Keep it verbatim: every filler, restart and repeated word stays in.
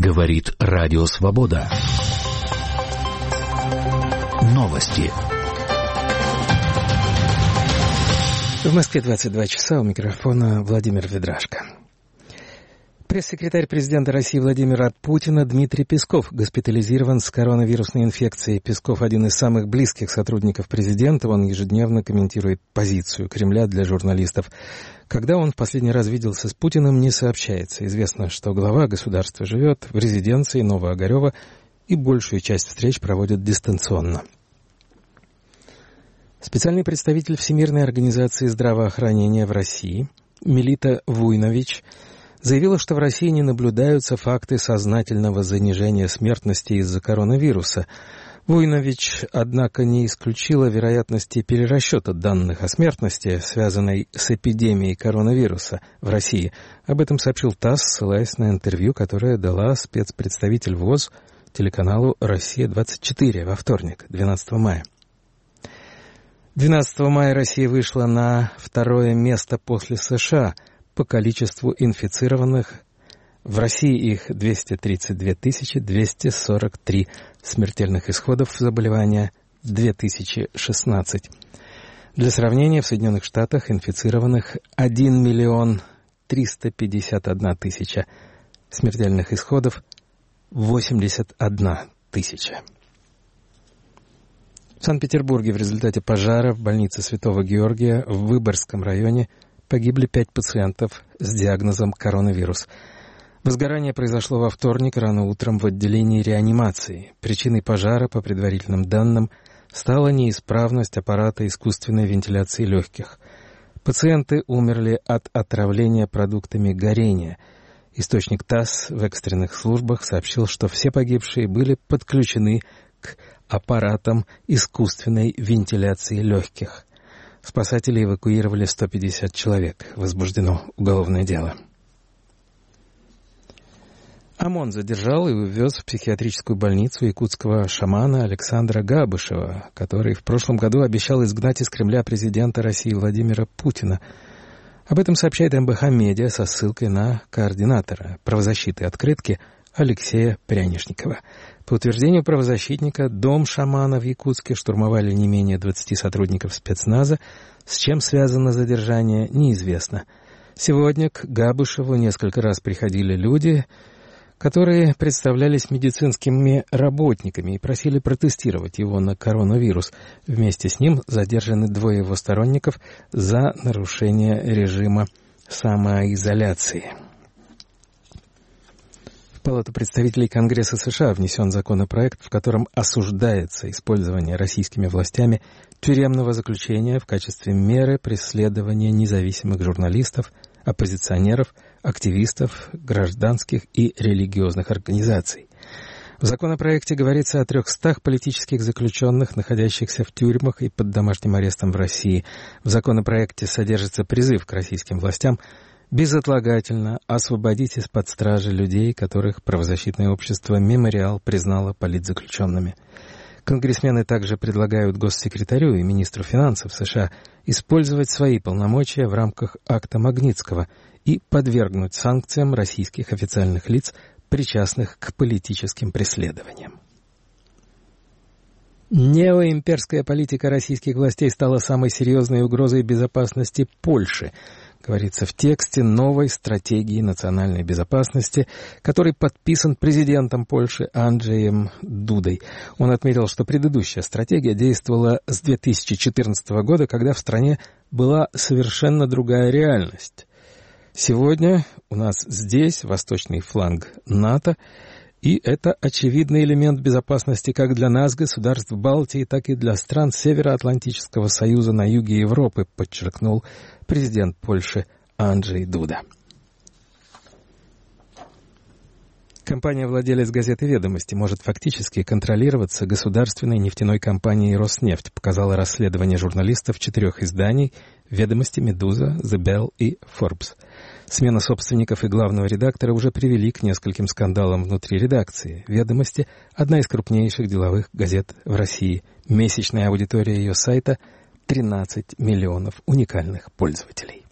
Говорит Радио Свобода. Новости. В Москве двадцать два часа, у микрофона Владимир Ведрашко. Пресс-секретарь президента России Владимира Путина Дмитрий Песков госпитализирован с коронавирусной инфекцией. Песков – один из самых близких сотрудников президента. Он ежедневно комментирует позицию Кремля для журналистов. Когда он в последний раз виделся с Путиным, не сообщается. Известно, что глава государства живет в резиденции Новоогарева и большую часть встреч проводит дистанционно. Специальный представитель Всемирной организации здравоохранения в России Мелита Вуйнович заявила, что в России не наблюдаются факты сознательного занижения смертности из-за коронавируса. Вуйнович, однако, не исключила вероятности перерасчета данных о смертности, связанной с эпидемией коронавируса в России. Об этом сообщил ТАСС, ссылаясь на интервью, которое дала спецпредставитель ВОЗ телеканалу «Россия-двадцать четыре» во вторник, двенадцатого мая. двенадцатого мая Россия вышла на второе место после США по количеству инфицированных. В России их двести тридцать две тысячи двести сорок три, смертельных исходов заболевания две тысячи шестнадцать. Для сравнения, в Соединенных Штатах инфицированных один миллион триста пятьдесят одна тысяча, смертельных исходов восемьдесят одна тысяча. В Санкт-Петербурге в результате пожара в больнице Святого Георгия в Выборгском районе погибли пять пациентов с диагнозом коронавирус. Возгорание произошло во вторник рано утром в отделении реанимации. Причиной пожара, по предварительным данным, стала неисправность аппарата искусственной вентиляции легких. Пациенты умерли от отравления продуктами горения. Источник ТАСС в экстренных службах сообщил, что все погибшие были подключены к аппаратам искусственной вентиляции легких. Спасатели эвакуировали сто пятьдесят человек. Возбуждено уголовное дело. ОМОН задержал и увез в психиатрическую больницу якутского шамана Александра Габышева, который в прошлом году обещал изгнать из Кремля президента России Владимира Путина. Об этом сообщает эм бэ ха Медиа со ссылкой на координатора правозащиты «Открытки» Алексея Прянишникова. По утверждению правозащитника, дом шамана в Якутске штурмовали не менее двадцати сотрудников спецназа. С чем связано задержание, неизвестно. Сегодня к Габышеву несколько раз приходили люди, которые представлялись медицинскими работниками и просили протестировать его на коронавирус. Вместе с ним задержаны двое его сторонников за нарушение режима самоизоляции. В Палату представителей Конгресса США внесен законопроект, в котором осуждается использование российскими властями тюремного заключения в качестве меры преследования независимых журналистов, оппозиционеров, активистов, гражданских и религиозных организаций. В законопроекте говорится о трехстах политических заключенных, находящихся в тюрьмах и под домашним арестом в России. В законопроекте содержится призыв к российским властям безотлагательно освободить из-под стражи людей, которых правозащитное общество «Мемориал» признало политзаключенными. Конгрессмены также предлагают госсекретарю и министру финансов США использовать свои полномочия в рамках акта Магнитского и подвергнуть санкциям российских официальных лиц, причастных к политическим преследованиям. Неоимперская политика российских властей стала самой серьезной угрозой безопасности Польши, говорится в тексте новой стратегии национальной безопасности, который подписан президентом Польши Анджеем Дудой. Он отметил, что предыдущая стратегия действовала с две тысячи четырнадцатого года, когда в стране была совершенно другая реальность. Сегодня у нас здесь восточный фланг НАТО, и это очевидный элемент безопасности как для нас, государств Балтии, так и для стран Североатлантического союза на юге Европы, подчеркнул президент Польши Анджей Дуда. Компания-владелец газеты «Ведомости» может фактически контролироваться государственной нефтяной компанией «Роснефть», показало расследование журналистов четырех изданий «Ведомости», «Медуза», «The Bell» и «Forbes». Смена собственников и главного редактора уже привели к нескольким скандалам внутри редакции. «Ведомости» — одна из крупнейших деловых газет в России. Месячная аудитория ее сайта — тринадцать миллионов уникальных пользователей.